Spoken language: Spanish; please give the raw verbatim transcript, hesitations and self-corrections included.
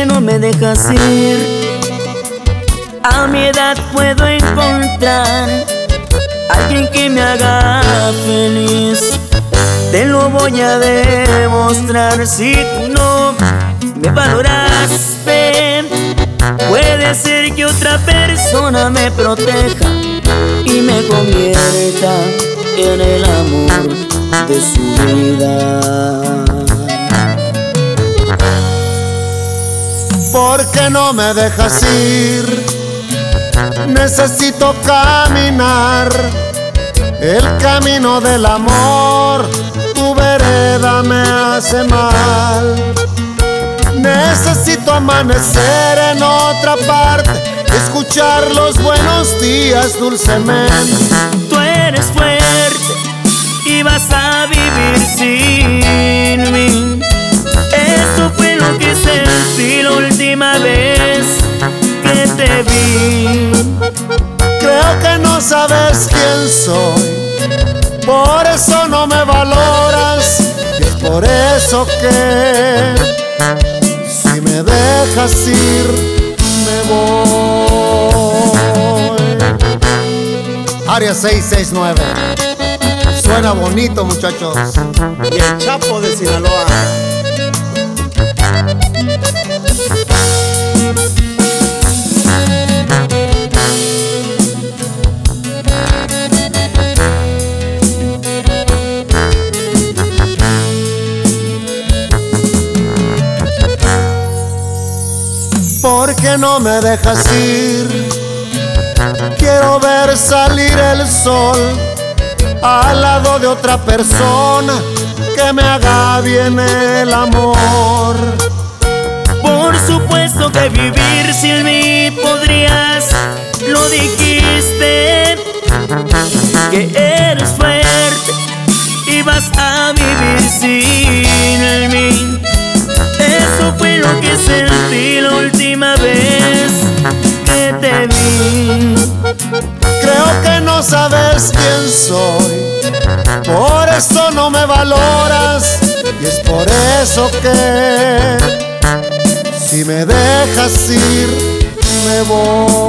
qué no me dejas ir? A mi edad puedo encontrar alguien que me haga feliz. Te lo voy a demostrar. Si tú no me valoraste, puede ser que otra persona me proteja y me convierta en el amor de su vida. ¿Por qué no me dejas ir? Necesito caminar el camino del amor. Tu vereda me hace mal. Necesito amanecer en otra parte, escuchar los buenos días dulcemente. Tú eres fuerte y vas a vivir sin mí. Eso fue lo que sentí la última vez que te vi. Creo que no sabes quién soy, por eso no me valoras. Y es por eso que si me dejas ir, me voy. Área seis seis nueve. Suena bonito, muchachos. Y el Chapo de Sinaloa. ¿Por qué no me dejas ir? Quiero ver salir el sol al lado de otra persona que me haga bien el amor. Por supuesto que vivir sin mí podrías, lo dijiste, que eres fuerte y vas a vivir sin mí. Eso fue lo que sentí la última vez que te vi. Creo que no sabes quién soy, por eso no me valoras. Y es por eso que si me dejas ir, me voy.